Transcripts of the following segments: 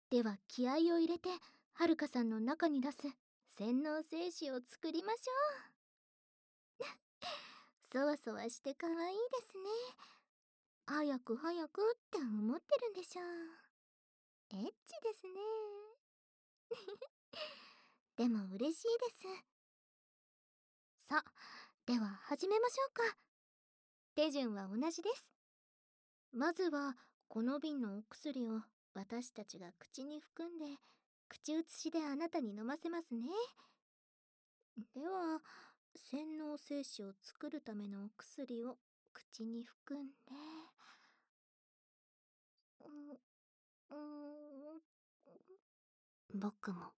では気合を入れてはるかさんの中に出す洗脳精子を作りましょう。そわそわして可愛いですね。早く早くって思ってるんでしょう。エッチですね。でも嬉しいです。さあ、では始めましょうか。手順は同じです。まずはこの瓶のお薬を私たちが口に含んで口移しであなたに飲ませますね。では洗脳精子を作るためのお薬を口に含んで、僕も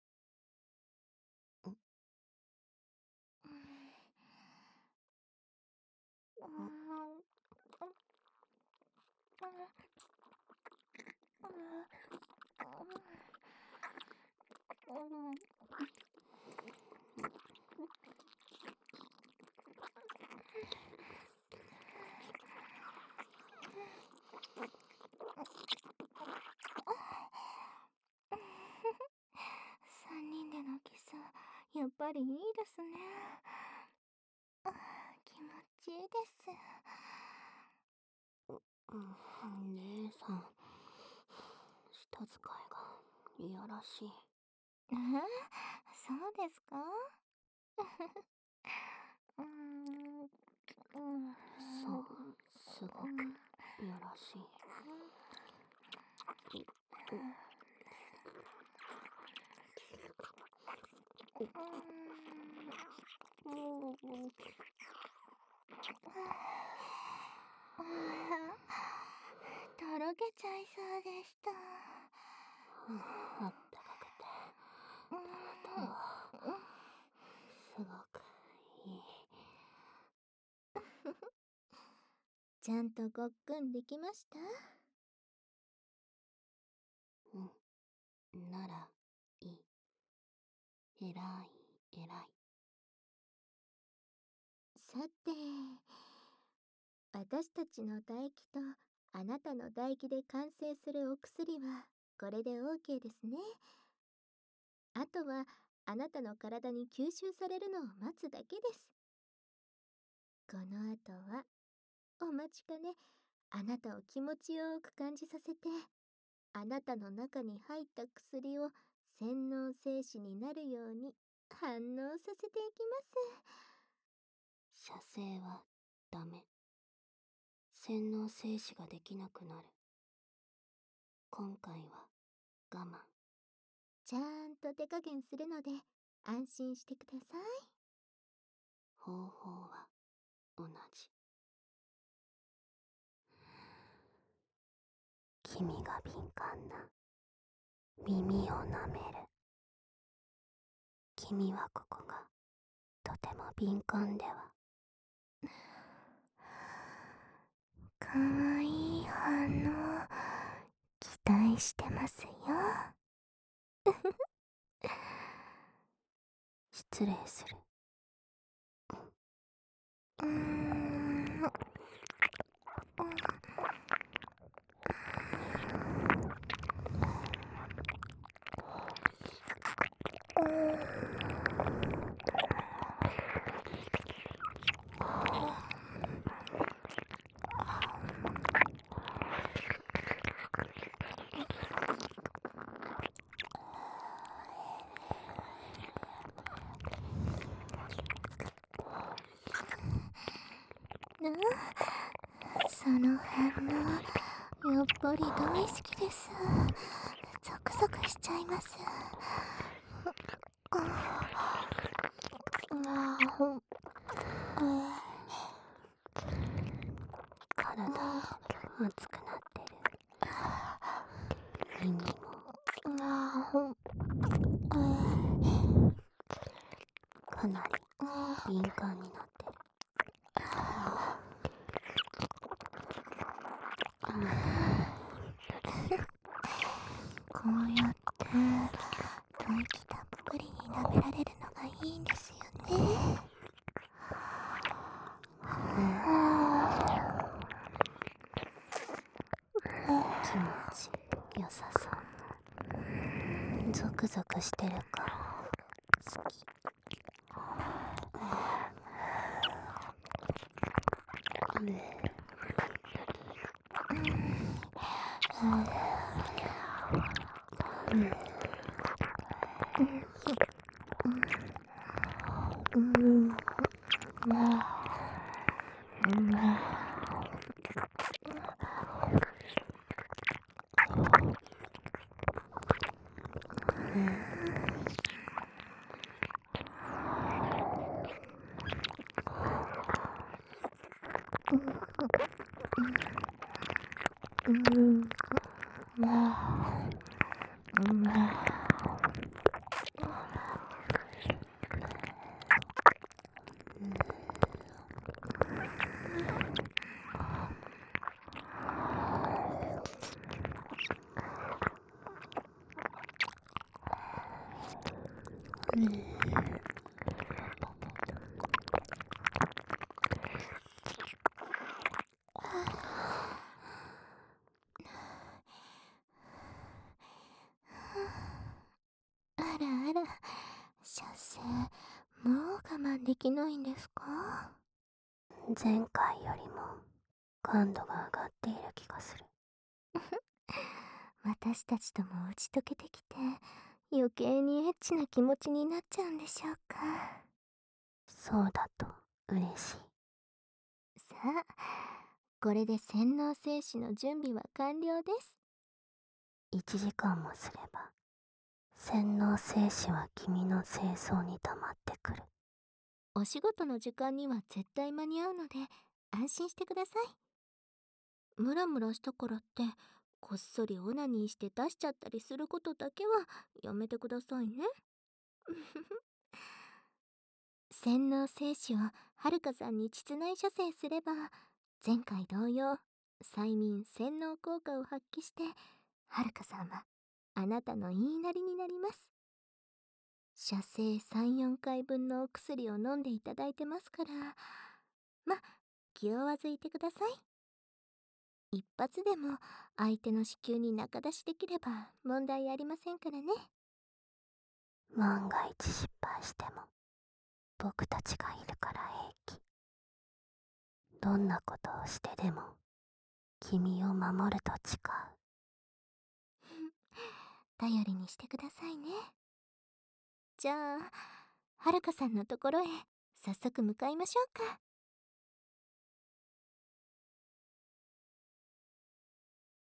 3人でのキス、やっぱりいいですね。気持ちいいです。姉さん、舌使いがいやらしい。そうですか？そう、すごくいやらしい。とろけちゃいそうでした。あったかくてすごくいい。ちゃんとごっくんできました？ならいい。えらいえらい。さて、私たちの唾液とあなたの唾液で完成するお薬はこれで OK ですね。あとはあなたの体に吸収されるのを待つだけです。この後はお待ちかね、あなたを気持ちよく感じさせて、あなたの中に入った薬を洗脳精子になるように反応させていきます。射精はダメ。洗脳精子ができなくなる。今回は我慢。ちゃんと手加減するので安心してください。方法は同じ。君が敏感な耳を舐める。君はここがとても敏感では。かわいい反応期待してますよ。失礼する。その反応やっぱり大好きです。ゾクゾクしちゃいます。体熱くなってる。耳もかなり敏感になってる。こうやって吐息たっぷりに舐められるのがいいんですよね。気持ちよさそう。 ゾクゾクしてるから好き。あらあら、射精、もう我慢できないんですか？前回よりも感度が上がっている気がする。私たちとも打ち解けてきて、余計にエッチな気持ちになっちゃうんでしょうか。そうだと嬉しい。さあ、これで洗脳精子の準備は完了です。1時間もすれば洗脳精子は君の清掃に溜まってくる。お仕事の時間には絶対間に合うので安心してください。ムラムラしたからってこっそりオナニーして出しちゃったりすることだけはやめてくださいね。洗脳精子をはるかさんに膣内射精すれば前回同様催眠洗脳効果を発揮してはるかさんはあなたの言いなりになります。射精3、4回分のお薬を飲んでいただいてますから、気をわずいてください。一発でも相手の子宮に中出しできれば問題ありませんからね。万が一失敗しても僕たちがいるから平気。どんなことをしてでも君を守ると誓う。頼りにしてくださいね。じゃあ、はるかさんのところへ早速向かいましょうか。